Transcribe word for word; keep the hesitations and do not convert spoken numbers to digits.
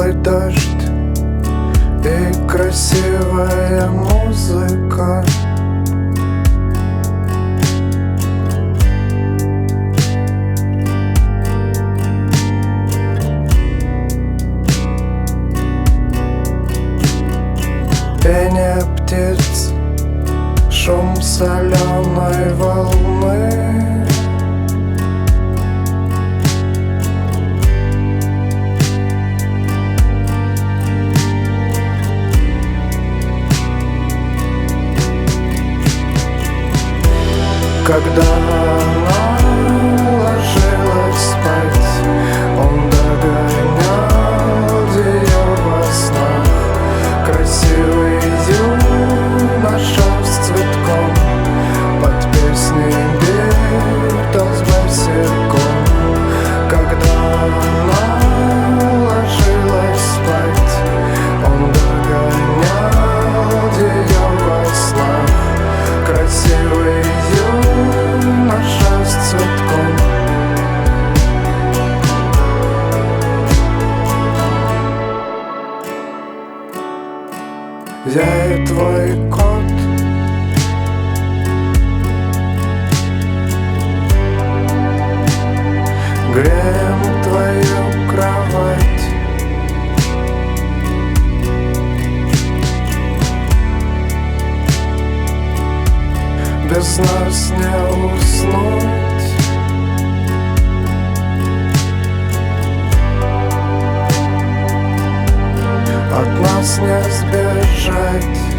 Теплый дождь и красивая музыка. Пение птиц, шум соленой волны. Когда она ложилась спать, он догонял ее во снах. Красивый юноша с цветком под песни Битлз босиком. Когда она ложилась спать, он догонял ее во снах. Красивый юноша с цветком. Я и твой кот, греем твою кровать. Без нас не уснуть. От нас не сбежать.